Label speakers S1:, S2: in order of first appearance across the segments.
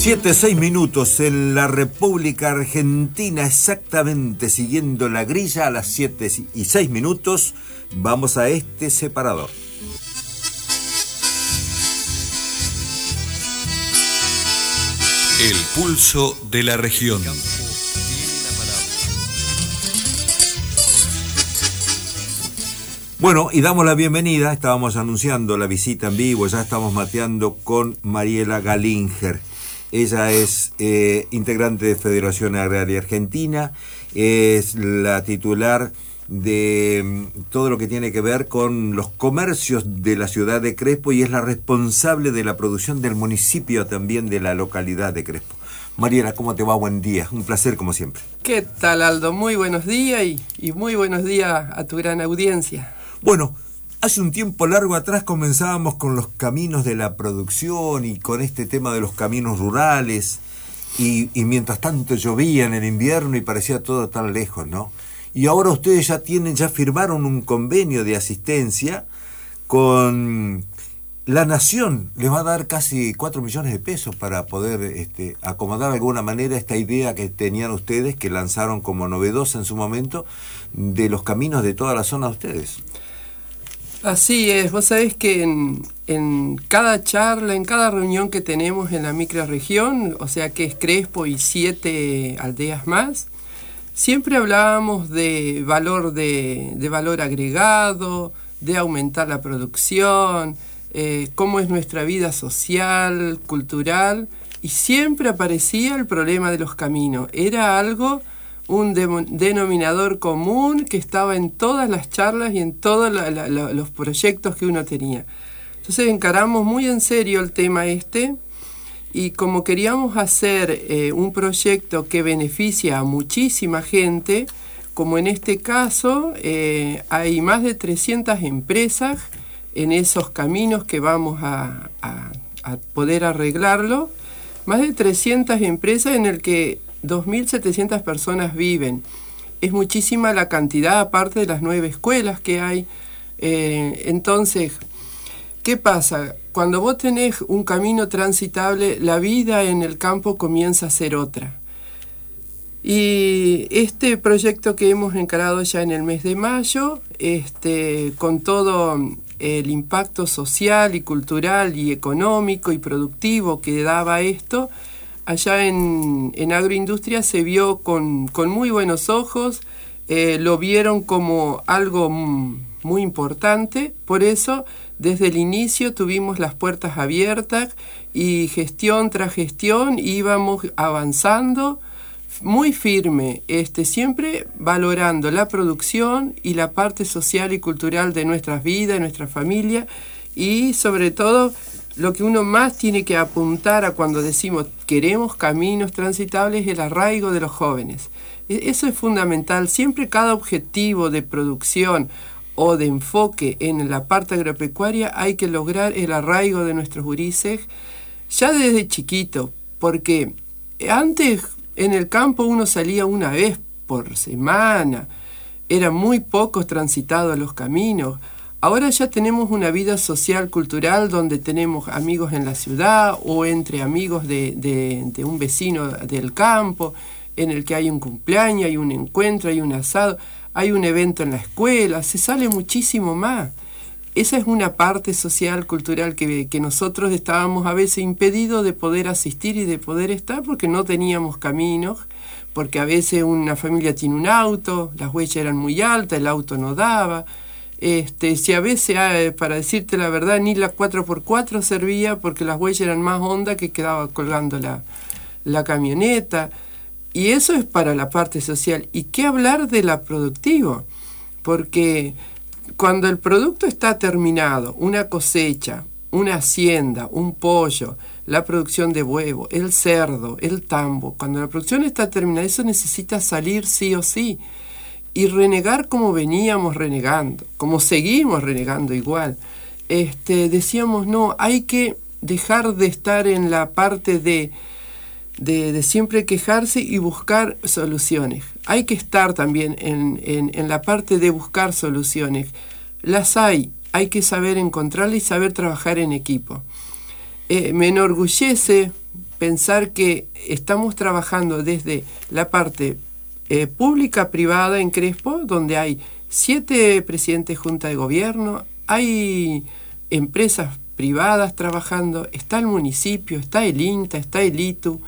S1: 7:06 en la República Argentina, exactamente siguiendo la grilla a las 7:06. Vamos a este separador.
S2: El pulso de la región.
S1: Bueno, y damos la bienvenida, estábamos anunciando la visita en vivo, ya estamos mateando con Mariela Galinger. Ella es integrante de Federación Agraria Argentina, es la titular de todo lo que tiene que ver con los comercios de la ciudad de Crespo y es la responsable de la producción del municipio también de la localidad de Crespo. Mariela, ¿cómo te va? Buen día, un placer como siempre.
S3: ¿Qué tal, Aldo? Muy buenos días y muy buenos días a tu gran audiencia.
S1: Bueno, hace un tiempo largo atrás comenzábamos con los caminos de la producción y con este tema de los caminos rurales y mientras tanto llovía en el invierno y parecía todo tan lejos, ¿no? Y ahora ustedes ya firmaron un convenio de asistencia con la Nación. Les va a dar casi 4 millones de pesos para poder acomodar de alguna manera esta idea que tenían ustedes, que lanzaron como novedosa en su momento, de los caminos de toda la zona de ustedes.
S3: Así es, vos sabés que en cada charla, en cada reunión que tenemos en la microrregión, o sea que es Crespo y 7 aldeas más, siempre hablábamos de valor agregado, de aumentar la producción, cómo es nuestra vida social, cultural, y siempre aparecía el problema de los caminos. Era un denominador común que estaba en todas las charlas y en todos los proyectos que uno tenía. Entonces encaramos muy en serio el tema y como queríamos hacer un proyecto que beneficia a muchísima gente, como en este caso hay más de 300 empresas en esos caminos que vamos a poder arreglarlo, más de 300 empresas en el que 2.700 personas viven. Es muchísima la cantidad, aparte de las 9 escuelas que hay. Entonces, ¿qué pasa? Cuando vos tenés un camino transitable, la vida en el campo comienza a ser otra. Y este proyecto que hemos encarado ya en el mes de mayo, con todo el impacto social y cultural y económico y productivo que daba esto, allá en agroindustria se vio con muy buenos ojos, lo vieron como algo muy importante, por eso desde el inicio tuvimos las puertas abiertas y gestión tras gestión íbamos avanzando muy firme, siempre valorando la producción y la parte social y cultural de nuestras vidas, nuestra familia y sobre todo lo que uno más tiene que apuntar a cuando decimos queremos caminos transitables es el arraigo de los jóvenes. Eso es fundamental. Siempre cada objetivo de producción o de enfoque en la parte agropecuaria hay que lograr el arraigo de nuestros gurises ya desde chiquito, porque antes en el campo uno salía una vez por semana, eran muy pocos transitados los caminos. Ahora ya tenemos una vida social, cultural, donde tenemos amigos en la ciudad o entre amigos de un vecino del campo, en el que hay un cumpleaños, hay un encuentro, hay un asado, hay un evento en la escuela, se sale muchísimo más. Esa es una parte social, cultural que nosotros estábamos a veces impedidos de poder asistir y de poder estar porque no teníamos caminos, porque a veces una familia tiene un auto, las huellas eran muy altas, el auto no daba. Si a veces, para decirte la verdad, ni la 4x4 servía porque las huellas eran más hondas que quedaba colgando la camioneta. Y eso es para la parte social. ¿Y qué hablar de la productiva? Porque cuando el producto está terminado, una cosecha, una hacienda, un pollo, la producción de huevo, el cerdo, el tambo, cuando la producción está terminada, eso necesita salir sí o sí. Y renegar como veníamos renegando, como seguimos renegando igual. Decíamos, no, hay que dejar de estar en la parte de siempre quejarse y buscar soluciones. Hay que estar también en la parte de buscar soluciones. Las hay que saber encontrarlas y saber trabajar en equipo. Me enorgullece pensar que estamos trabajando desde la parte pública privada en Crespo, donde hay 7 presidentes de Junta de Gobierno, hay empresas privadas trabajando, está el municipio, está el INTA, está el ITU.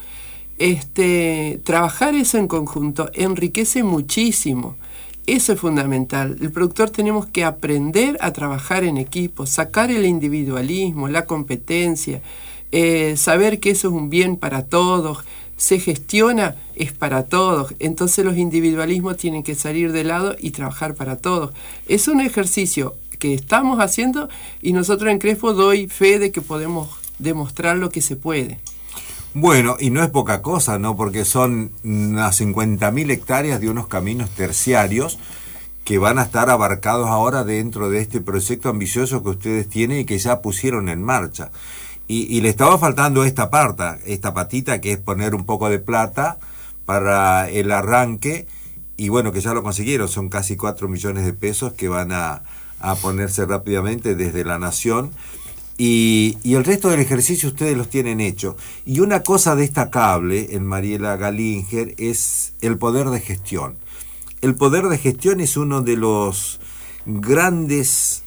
S3: Trabajar eso en conjunto enriquece muchísimo. Eso es fundamental. El productor tenemos que aprender a trabajar en equipo, sacar el individualismo, la competencia, saber que eso es un bien para todos, se gestiona, es para todos. Entonces los individualismos tienen que salir de lado y trabajar para todos. Es un ejercicio que estamos haciendo y nosotros en Crespo doy fe de que podemos demostrar lo que se puede.
S1: Bueno, y no es poca cosa, ¿no? Porque son unas 50.000 hectáreas de unos caminos terciarios que van a estar abarcados ahora dentro de este proyecto ambicioso que ustedes tienen y que ya pusieron en marcha. Y le estaba faltando esta patita, que es poner un poco de plata para el arranque, y bueno, que ya lo consiguieron, son casi 4 millones de pesos que van a ponerse rápidamente desde la Nación. Y el resto del ejercicio ustedes los tienen hecho. Y una cosa destacable en Mariela Gallinger es el poder de gestión. El poder de gestión es uno de los grandes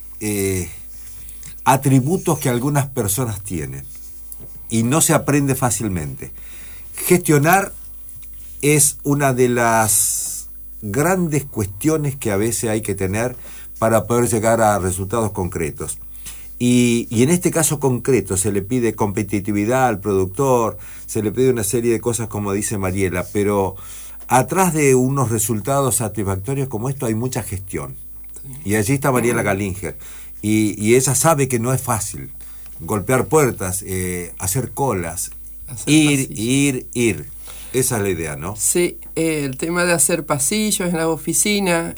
S1: atributos que algunas personas tienen y no se aprende fácilmente. Gestionar es una de las grandes cuestiones que a veces hay que tener para poder llegar a resultados concretos. Y en este caso concreto se le pide competitividad al productor, se le pide una serie de cosas como dice Mariela, pero atrás de unos resultados satisfactorios como esto hay mucha gestión. Y allí está Mariela Gallinger. Y ella sabe que no es fácil golpear puertas, hacer colas, ir. Esa es la idea, ¿no?
S3: Sí, el tema de hacer pasillos en la oficina,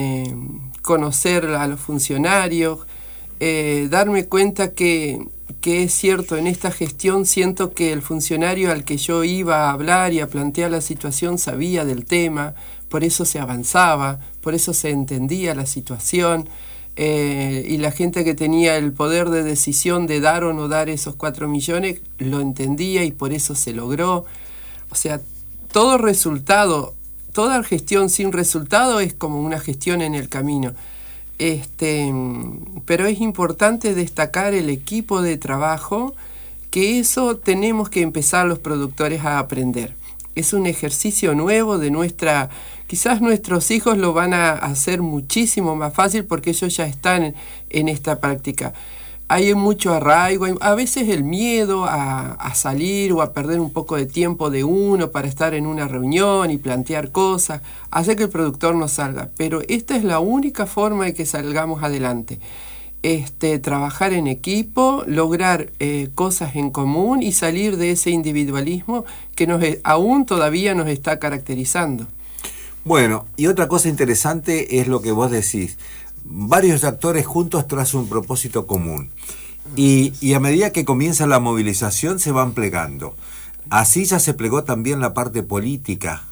S3: conocer a los funcionarios, darme cuenta que es cierto, en esta gestión siento que el funcionario al que yo iba a hablar y a plantear la situación sabía del tema, por eso se avanzaba, por eso se entendía la situación, y la gente que tenía el poder de decisión de dar o no dar esos 4 millones lo entendía y por eso se logró. O sea, todo resultado, toda gestión sin resultado es como una gestión en el camino. Pero es importante destacar el equipo de trabajo, que eso tenemos que empezar los productores a aprender. Es un ejercicio nuevo de quizás nuestros hijos lo van a hacer muchísimo más fácil porque ellos ya están en esta práctica. Hay mucho arraigo, a veces el miedo a salir o a perder un poco de tiempo de uno para estar en una reunión y plantear cosas, hace que el productor no salga. Pero esta es la única forma de que salgamos adelante. Trabajar en equipo, lograr cosas en común y salir de ese individualismo que aún todavía nos está caracterizando.
S1: Bueno, y otra cosa interesante es lo que vos decís. Varios actores juntos tras un propósito común. Y a medida que comienza la movilización se van plegando. Así ya se plegó también la parte política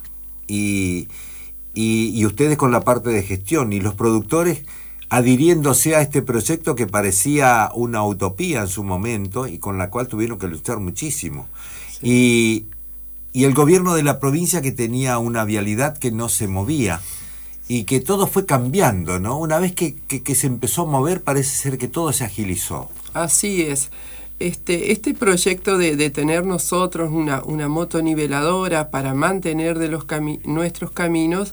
S1: y ustedes con la parte de gestión y los productores adhiriéndose a este proyecto que parecía una utopía en su momento y con la cual tuvieron que luchar muchísimo. Sí. Y el gobierno de la provincia que tenía una vialidad que no se movía. Y que todo fue cambiando, ¿no? Una vez que se empezó a mover, parece ser que todo se agilizó.
S3: Así es. Este proyecto de tener nosotros una motoniveladora para mantener de nuestros caminos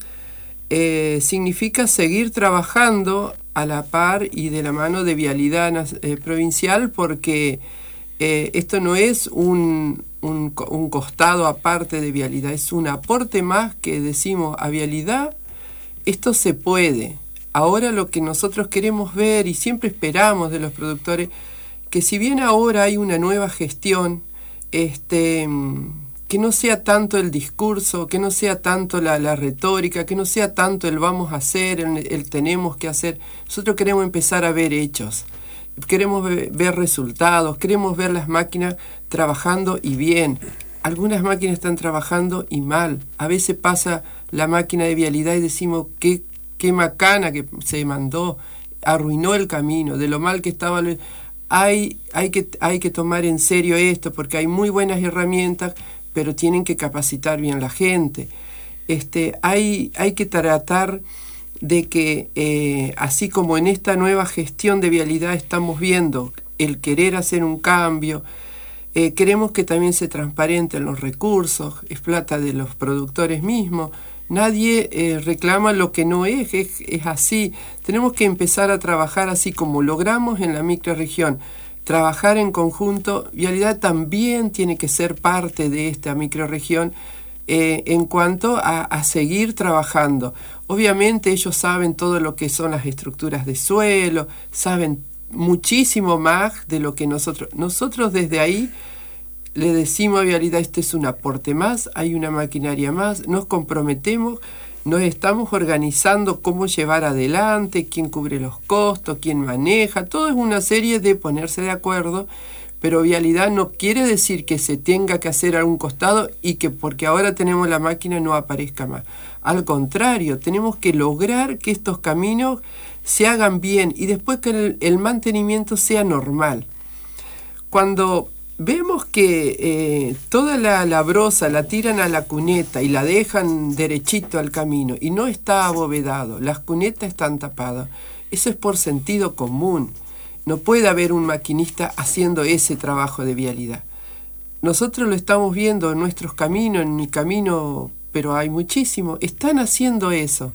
S3: significa seguir trabajando a la par y de la mano de Vialidad Provincial, porque esto no es un costado aparte de Vialidad, es un aporte más que decimos a Vialidad. Esto se puede. Ahora lo que nosotros queremos ver y siempre esperamos de los productores, que si bien ahora hay una nueva gestión, que no sea tanto el discurso, que no sea tanto la retórica, que no sea tanto el vamos a hacer, el tenemos que hacer. Nosotros queremos empezar a ver hechos, queremos ver resultados, queremos ver las máquinas trabajando y bien. Algunas máquinas están trabajando y mal. A veces pasa la máquina de Vialidad y decimos qué macana que se mandó, arruinó el camino, de lo mal que estaba. hay que tomar en serio esto, porque hay muy buenas herramientas, pero tienen que capacitar bien la gente. Hay que tratar de que, así como en esta nueva gestión de vialidad estamos viendo el querer hacer un cambio, queremos que también se transparenten los recursos, es plata de los productores mismos. Nadie reclama lo que no es así. Tenemos que empezar a trabajar así como logramos en la microrregión, trabajar en conjunto. Vialidad también tiene que ser parte de esta microrregión en cuanto a seguir trabajando. Obviamente ellos saben todo lo que son las estructuras de suelo, saben muchísimo más de lo que nosotros. Nosotros desde ahí le decimos a Vialidad, este es un aporte más, hay una maquinaria más, nos comprometemos, nos estamos organizando cómo llevar adelante, quién cubre los costos, quién maneja, todo es una serie de ponerse de acuerdo, pero Vialidad no quiere decir que se tenga que hacer a un costado y que porque ahora tenemos la máquina no aparezca más. Al contrario, tenemos que lograr que estos caminos se hagan bien y después que el mantenimiento sea normal. Cuando vemos que toda la brosa la tiran a la cuneta y la dejan derechito al camino y no está abovedado, las cunetas están tapadas, eso es por sentido común. No puede haber un maquinista haciendo ese trabajo de vialidad. Nosotros lo estamos viendo en nuestros caminos, en mi camino, pero hay muchísimo, están haciendo eso.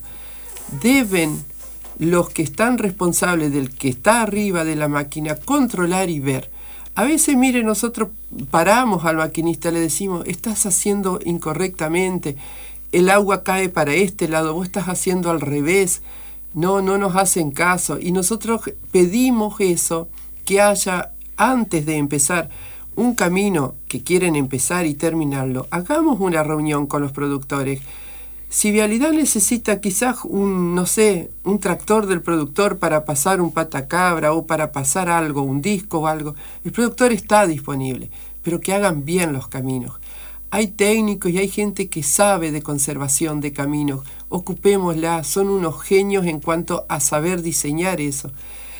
S3: Deben los que están responsables del que está arriba de la máquina controlar y ver. A veces, mire, nosotros paramos al maquinista, le decimos, estás haciendo incorrectamente, el agua cae para este lado, vos estás haciendo al revés, no nos hacen caso. Y nosotros pedimos eso, que haya, antes de empezar un camino que quieren empezar y terminarlo, hagamos una reunión con los productores. Si Vialidad necesita quizás un tractor del productor para pasar un patacabra o para pasar algo, un disco o algo, el productor está disponible, pero que hagan bien los caminos. Hay técnicos y hay gente que sabe de conservación de caminos, ocupémosla, son unos genios en cuanto a saber diseñar eso.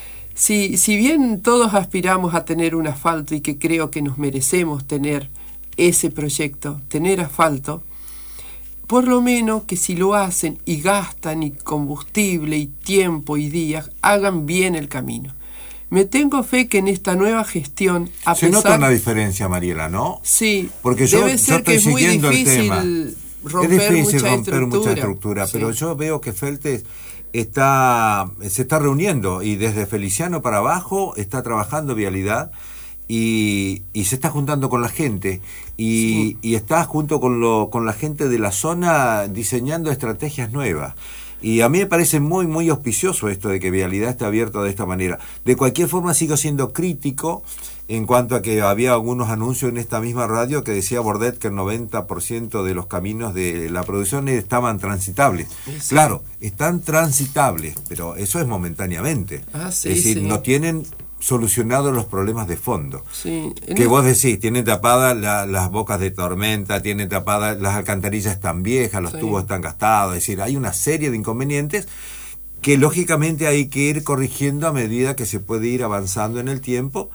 S3: Si bien todos aspiramos a tener un asfalto y que creo que nos merecemos tener ese proyecto, tener asfalto, por lo menos que si lo hacen y gastan y combustible y tiempo y días, hagan bien el camino. Me tengo fe que en esta nueva gestión...
S1: Se nota una diferencia, Mariela, ¿no?
S3: Sí,
S1: porque
S3: debe ser que es muy difícil romper mucha estructura, sí.
S1: Pero yo veo que Feltes se está reuniendo y desde Feliciano para abajo está trabajando Vialidad y se está juntando con la gente y está junto con la gente de la zona diseñando estrategias nuevas. Y a mí me parece muy, muy auspicioso esto de que Vialidad esté abierto de esta manera. De cualquier forma, sigo siendo crítico en cuanto a que había algunos anuncios en esta misma radio que decía Bordet que el 90% de los caminos de la producción estaban transitables. Sí. Claro, están transitables, pero eso es momentáneamente. Es decir, no tienen solucionado los problemas de fondo.
S3: Sí.
S1: Que vos decís, tienen tapadas las bocas de tormenta, tienen tapadas, las alcantarillas están viejas, los tubos están gastados, es decir, hay una serie de inconvenientes que lógicamente hay que ir corrigiendo a medida que se puede ir avanzando en el tiempo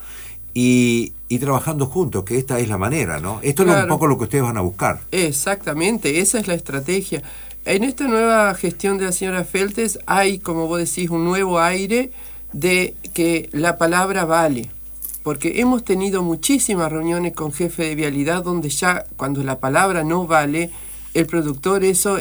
S1: y trabajando juntos, que esta es la manera, ¿no? Esto es un poco lo que ustedes van a buscar.
S3: Exactamente, esa es la estrategia. En esta nueva gestión de la señora Feltes hay, como vos decís, un nuevo aire de que la palabra vale, porque hemos tenido muchísimas reuniones con jefes de vialidad donde ya cuando la palabra no vale, el productor eso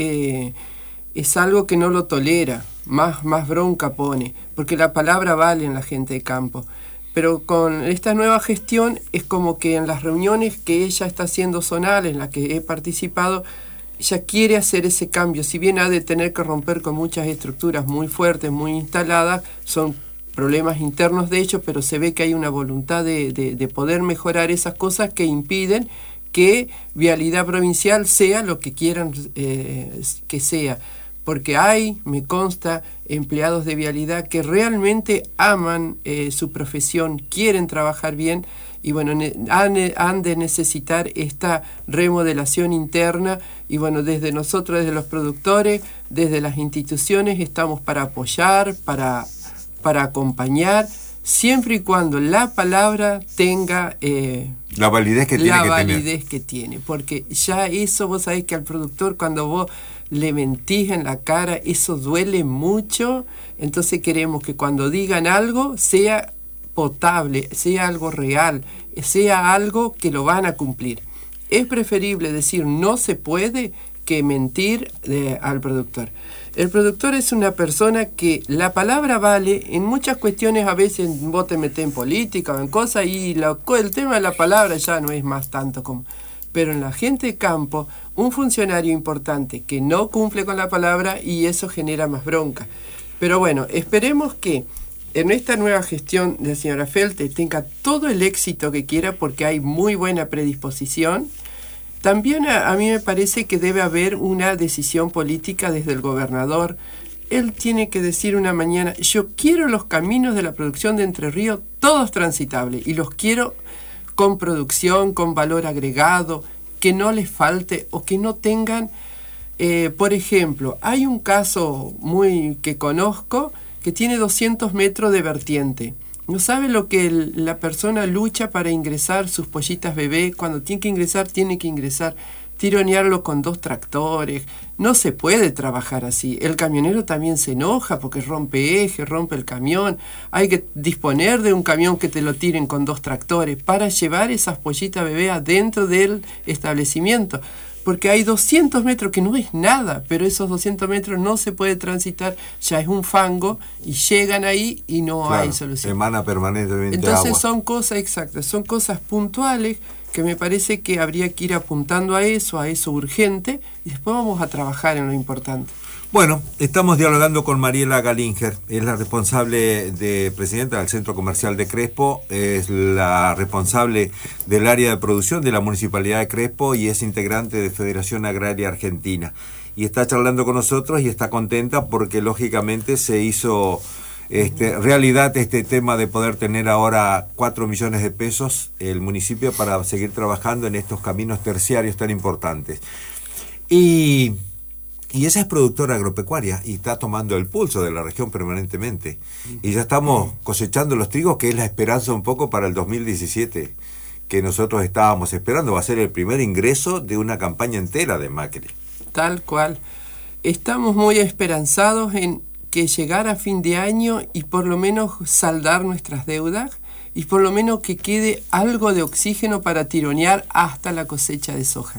S3: es algo que no lo tolera, más bronca pone, porque la palabra vale en la gente de campo. Pero con esta nueva gestión es como que en las reuniones que ella está haciendo zonales, en las que he participado, ella quiere hacer ese cambio, si bien ha de tener que romper con muchas estructuras muy fuertes, muy instaladas, son problemas internos de hecho, pero se ve que hay una voluntad de poder mejorar esas cosas que impiden que Vialidad Provincial sea lo que quieran que sea. Porque me consta, empleados de Vialidad que realmente aman su profesión, quieren trabajar bien, y bueno, han de necesitar esta remodelación interna, y bueno, desde nosotros, desde los productores, desde las instituciones, estamos para apoyar, para acompañar, siempre y cuando la palabra tenga
S1: la validez que
S3: tiene, porque ya eso vos sabés que al productor cuando vos le mentís en la cara, eso duele mucho, entonces queremos que cuando digan algo sea potable, sea algo real, sea algo que lo van a cumplir. Es preferible decir no se puede que mentir al productor. El productor es una persona que la palabra vale en muchas cuestiones. A veces vos te metés en política o en cosas y el tema de la palabra ya no es más tanto como... Pero en la gente de campo, un funcionario importante que no cumple con la palabra y eso genera más bronca. Pero bueno, esperemos que en esta nueva gestión de la señora Felte tenga todo el éxito que quiera porque hay muy buena predisposición. También a mí me parece que debe haber una decisión política desde el gobernador. Él tiene que decir una mañana, yo quiero los caminos de la producción de Entre Ríos todos transitables y los quiero con producción, con valor agregado, que no les falte o que no tengan... por ejemplo, hay un caso que conozco que tiene 200 metros de vertiente. No sabe lo que la persona lucha para ingresar sus pollitas bebé. Cuando tiene que ingresar, tironearlo con 2 tractores. No se puede trabajar así. El camionero también se enoja porque rompe eje, rompe el camión. Hay que disponer de un camión que te lo tiren con 2 tractores para llevar esas pollitas bebé adentro del establecimiento. Porque hay 200 metros que no es nada, pero esos 200 metros no se puede transitar, ya es un fango y llegan ahí y no hay solución.
S1: Emana permanentemente
S3: Entonces
S1: agua.
S3: son cosas exactas, son cosas puntuales que me parece que habría que ir apuntando a eso urgente y después vamos a trabajar en lo importante.
S1: Bueno, estamos dialogando con Mariela Galinger, es la responsable presidenta del Centro Comercial de Crespo, es la responsable del área de producción de la Municipalidad de Crespo y es integrante de Federación Agraria Argentina. Y está charlando con nosotros y está contenta porque lógicamente se hizo realidad este tema de poder tener ahora 4 millones de pesos el municipio para seguir trabajando en estos caminos terciarios tan importantes. Y ella es productora agropecuaria y está tomando el pulso de la región permanentemente. Y ya estamos cosechando los trigos, que es la esperanza un poco para el 2017, que nosotros estábamos esperando. Va a ser el primer ingreso de una campaña entera de Macri.
S3: Tal cual. Estamos muy esperanzados en que llegara a fin de año y por lo menos saldar nuestras deudas y por lo menos que quede algo de oxígeno para tironear hasta la cosecha de soja.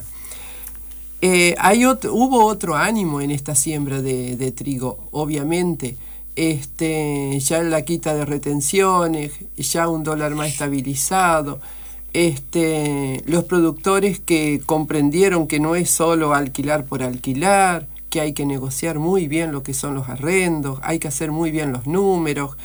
S3: Hubo otro ánimo en esta siembra de trigo, obviamente. Ya la quita de retenciones, ya un dólar más estabilizado. Los productores que comprendieron que no es solo alquilar por alquilar, que hay que negociar muy bien lo que son los arrendos, hay que hacer muy bien los números.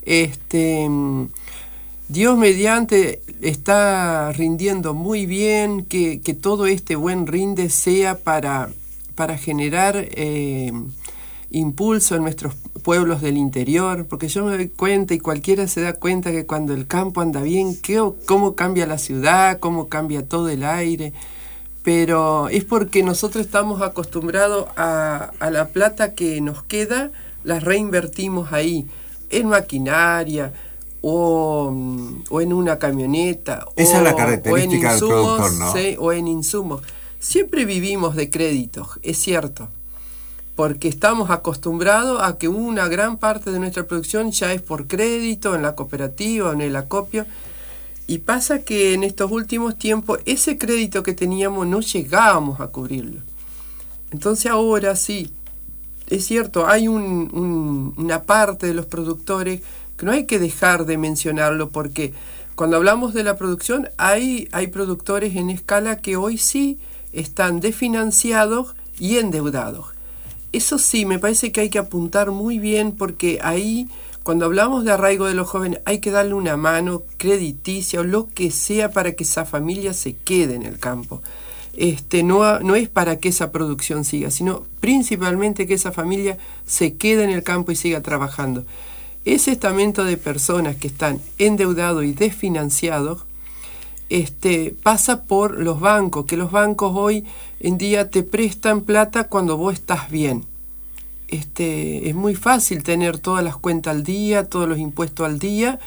S3: Dios mediante está rindiendo muy bien, que todo este buen rinde sea para generar impulso en nuestros pueblos del interior, porque yo me doy cuenta y cualquiera se da cuenta que cuando el campo anda bien, cómo cambia la ciudad, cómo cambia todo el aire, pero es porque nosotros estamos acostumbrados a la plata que nos queda, la reinvertimos ahí, en maquinaria, o en una camioneta.
S1: Esa es la característica del productor, ¿no?
S3: Sí, o en insumos. Siempre vivimos de créditos, es cierto, porque estamos acostumbrados a que una gran parte de nuestra producción ya es por crédito, en la cooperativa, en el acopio, y pasa que en estos últimos tiempos ese crédito que teníamos no llegábamos a cubrirlo. Entonces ahora sí, es cierto, hay una parte de los productores que no hay que dejar de mencionarlo, porque cuando hablamos de la producción hay productores en escala que hoy sí están desfinanciados y endeudados. Eso sí, me parece que hay que apuntar muy bien, porque ahí, cuando hablamos de arraigo de los jóvenes, hay que darle una mano crediticia o lo que sea para que esa familia se quede en el campo. No es para que esa producción siga, sino principalmente que esa familia se quede en el campo y siga trabajando. Ese estamento de personas que están endeudados y desfinanciados pasa por los bancos, que los bancos hoy en día te prestan plata cuando vos estás bien. Es muy fácil tener todas las cuentas al día, todos los impuestos al día,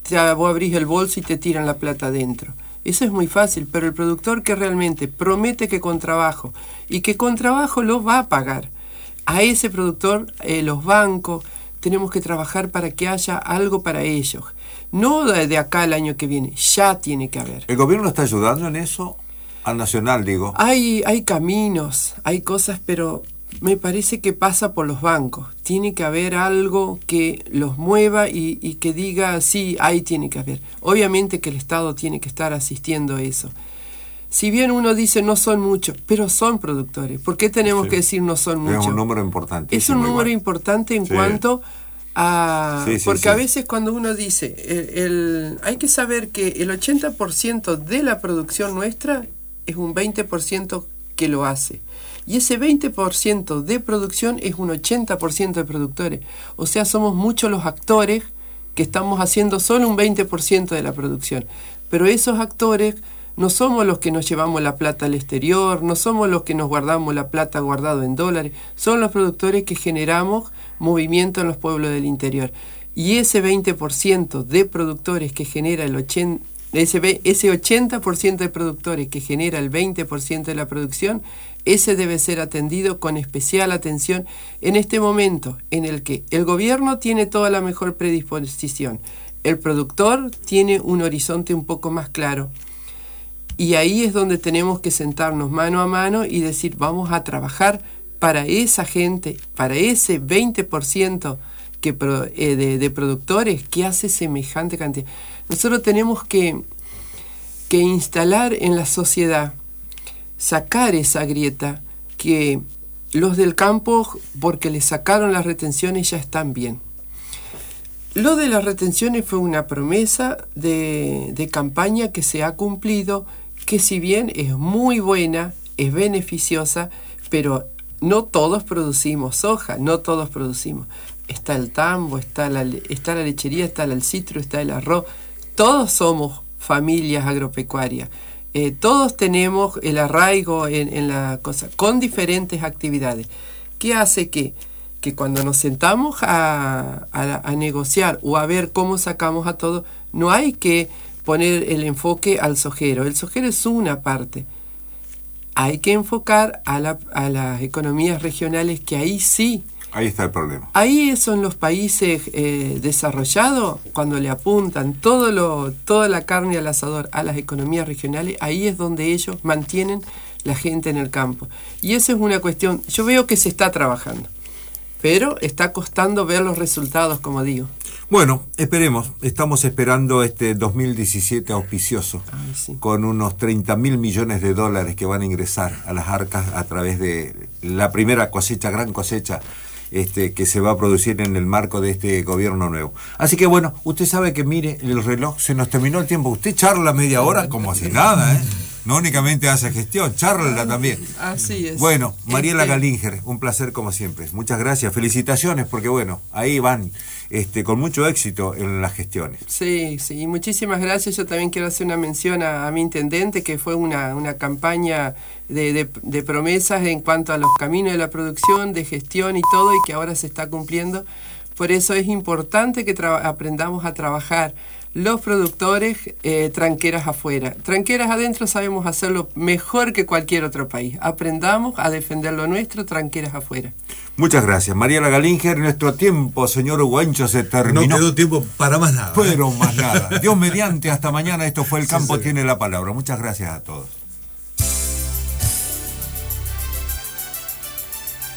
S3: vos abrís el bolso y te tiran la plata adentro. Eso es muy fácil, pero el productor que realmente promete que con trabajo, y que con trabajo lo va a pagar, a ese productor, los bancos, tenemos que trabajar para que haya algo para ellos. No de acá al año que viene, ya tiene que haber.
S1: ¿El gobierno está ayudando en eso? Al nacional, digo.
S3: Hay caminos, hay cosas, pero me parece que pasa por los bancos. Tiene que haber algo que los mueva y que diga, sí, ahí tiene que haber. Obviamente que el Estado tiene que estar asistiendo a eso. Si bien uno dice no son muchos, pero son productores. ¿Por qué tenemos que decir no son muchos?
S1: Es un número importante.
S3: Es un número importante en cuanto a... porque a veces cuando uno dice, hay que saber que el 80% de la producción nuestra es un 20% que lo hace. Y ese 20% de producción es un 80% de productores. O sea, somos muchos los actores que estamos haciendo solo un 20% de la producción. Pero esos actores no somos los que nos llevamos la plata al exterior, no somos los que nos guardamos la plata guardado en dólares, son los productores que generamos movimiento en los pueblos del interior. Y ese 20% de productores que genera ese 80% de productores que genera el 20% de la producción, ese debe ser atendido con especial atención en este momento en el que el gobierno tiene toda la mejor predisposición, el productor tiene un horizonte un poco más claro. Y ahí es donde tenemos que sentarnos mano a mano y decir, vamos a trabajar para esa gente, para ese 20% de productores que hace semejante cantidad. Nosotros tenemos que instalar en la sociedad, sacar esa grieta, que los del campo, porque les sacaron las retenciones, ya están bien. Lo de las retenciones fue una promesa de campaña que se ha cumplido, que si bien es muy buena, es beneficiosa, pero no todos producimos soja, no todos producimos. Está el tambo, está la lechería, está el alcitro, está el arroz. Todos somos familias agropecuarias. Todos tenemos el arraigo en la cosa, con diferentes actividades. ¿Qué hace que cuando nos sentamos a negociar o a ver cómo sacamos a todo, no hay que poner el enfoque al sojero? El sojero es una parte. Hay que enfocar a las economías regionales, que ahí sí.
S1: Ahí está el problema.
S3: Ahí son los países desarrollados, cuando le apuntan toda la carne al asador a las economías regionales, ahí es donde ellos mantienen la gente en el campo. Y eso es una cuestión, yo veo que se está trabajando, pero está costando ver los resultados, como digo.
S1: Bueno, esperemos. Estamos esperando este 2017 auspicioso, con unos 30.000 millones de dólares que van a ingresar a las arcas a través de la primera cosecha, gran cosecha, que se va a producir en el marco de este gobierno nuevo. Así que bueno, usted sabe que, mire, el reloj, se nos terminó el tiempo. Usted charla media hora como si nada, ¿eh? No únicamente hace gestión, charla también.
S3: Así es.
S1: Bueno, Mariela Galinger, un placer como siempre. Muchas gracias, felicitaciones, porque bueno, ahí van con mucho éxito en las gestiones.
S3: Sí, muchísimas gracias. Yo también quiero hacer una mención a mi intendente, que fue una campaña de promesas en cuanto a los caminos de la producción, de gestión y todo, y que ahora se está cumpliendo. Por eso es importante que aprendamos a trabajar los productores, tranqueras afuera. Tranqueras adentro sabemos hacerlo mejor que cualquier otro país. Aprendamos a defender lo nuestro, tranqueras afuera.
S1: Muchas gracias. Mariela Galinger, nuestro tiempo, señor Huguencho, se terminó.
S2: No quedó tiempo para más nada.
S1: Pero más nada. Dios mediante, hasta mañana. Esto fue El Campo Tiene la Palabra. Muchas gracias a todos.